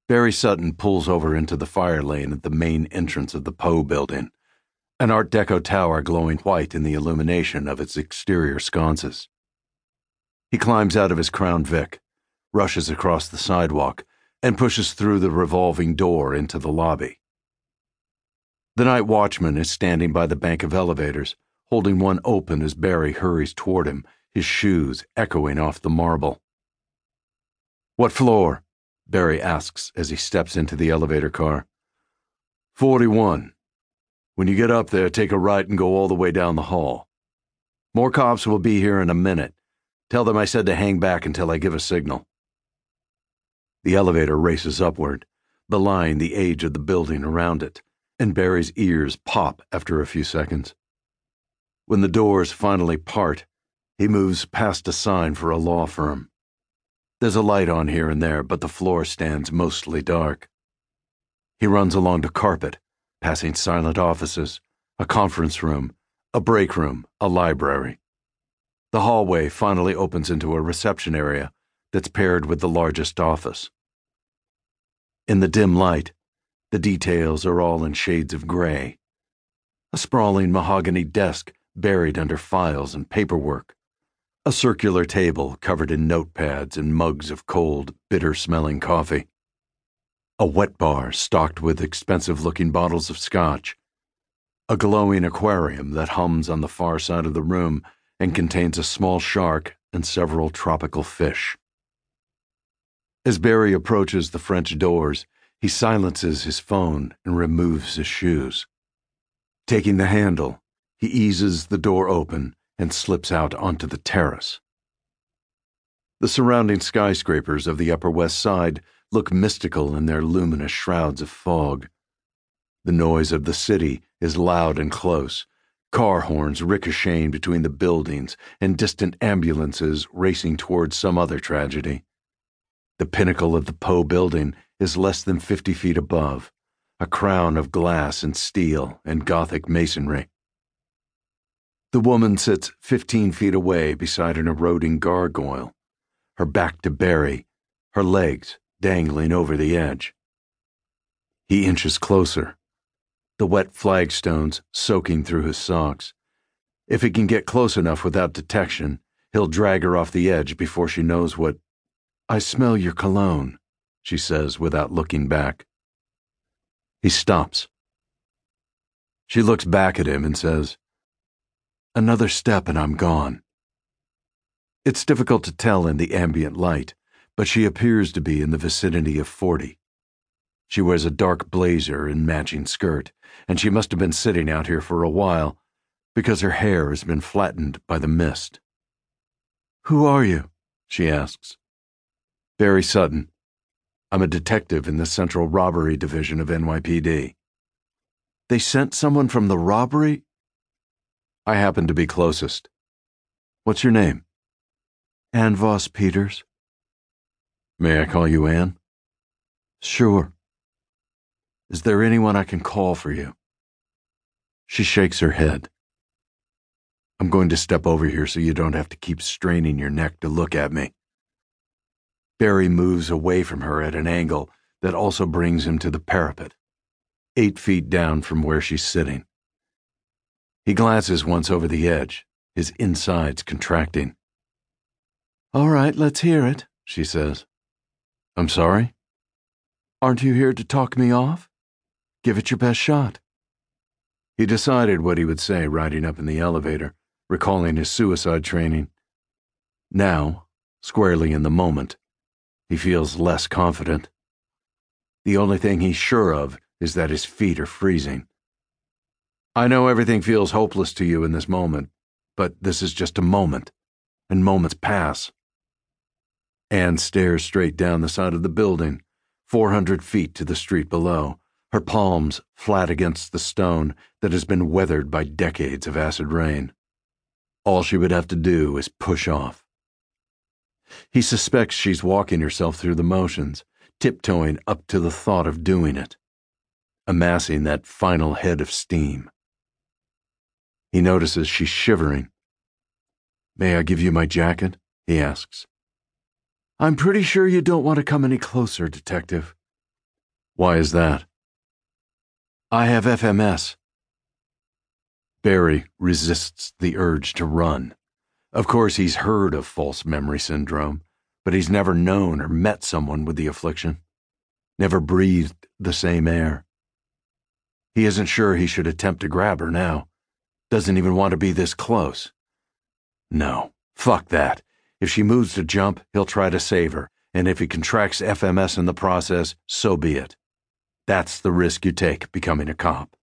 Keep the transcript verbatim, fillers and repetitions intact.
Barry Sutton pulls over into the fire lane at the main entrance of the Poe building, an Art Deco tower glowing white in the illumination of its exterior sconces. He climbs out of his Crown Vic, rushes across the sidewalk, and pushes through the revolving door into the lobby. The night watchman is standing by the bank of elevators, holding one open as Barry hurries toward him, his shoes echoing off the marble. "What floor?" Barry asks as he steps into the elevator car. forty-one. When you get up there, take a right and go all the way down the hall. More cops will be here in a minute. Tell them I said to hang back until I give a signal. The elevator races upward, belying the age of the building around it, and Barry's ears pop after a few seconds. When the doors finally part, he moves past a sign for a law firm. There's a light on here and there, but the floor stands mostly dark. He runs along the carpet, passing silent offices, a conference room, a break room, a library. The hallway finally opens into a reception area that's paired with the largest office. In the dim light, the details are all in shades of gray. A sprawling mahogany desk buried under files and paperwork. A circular table covered in notepads and mugs of cold, bitter-smelling coffee. A wet bar stocked with expensive-looking bottles of scotch. A glowing aquarium that hums on the far side of the room and contains a small shark and several tropical fish. As Barry approaches the French doors, he silences his phone and removes his shoes. Taking the handle, he eases the door open and slips out onto the terrace. The surrounding skyscrapers of the Upper West Side look mystical in their luminous shrouds of fog. The noise of the city is loud and close, car horns ricocheting between the buildings and distant ambulances racing towards some other tragedy. The pinnacle of the Poe building is less than fifty feet above, a crown of glass and steel and Gothic masonry. The woman sits fifteen feet away beside an eroding gargoyle, her back to Barry, her legs dangling over the edge. He inches closer, the wet flagstones soaking through his socks. If he can get close enough without detection, he'll drag her off the edge before she knows what... "I smell your cologne," she says without looking back. He stops. She looks back at him and says, "Another step and I'm gone." It's difficult to tell in the ambient light, but she appears to be in the vicinity of forty. She wears a dark blazer and matching skirt, and she must have been sitting out here for a while, because her hair has been flattened by the mist. "Who are you?" she asks. "Barry Sutton. I'm a detective in the Central Robbery Division of N Y P D. "They sent someone from the robbery?" "I happen to be closest. What's your name?" "Ann Voss Peters." "May I call you Ann?" "Sure." "Is there anyone I can call for you?" She shakes her head. "I'm going to step over here so you don't have to keep straining your neck to look at me." Barry moves away from her at an angle that also brings him to the parapet, eight feet down from where she's sitting. He glances once over the edge, his insides contracting. "All right, let's hear it," she says. "I'm sorry?" "Aren't you here to talk me off? Give it your best shot." He decided what he would say riding up in the elevator, recalling his suicide training. Now, squarely in the moment, he feels less confident. The only thing he's sure of is that his feet are freezing. "I know everything feels hopeless to you in this moment, but this is just a moment, and moments pass." Anne stares straight down the side of the building, four hundred feet to the street below, her palms flat against the stone that has been weathered by decades of acid rain. All she would have to do is push off. He suspects she's walking herself through the motions, tiptoeing up to the thought of doing it, amassing that final head of steam. He notices she's shivering. "May I give you my jacket?" he asks. "I'm pretty sure you don't want to come any closer, Detective." Why is that? I have F M S. Barry resists the urge to run. Of course, he's heard of false memory syndrome, but he's never known or met someone with the affliction, never breathed the same air. He isn't sure he should attempt to grab her now. Doesn't even want to be this close. No, fuck that. If she moves to jump, he'll try to save her, and if he contracts F M S in the process, so be it. That's the risk you take becoming a cop.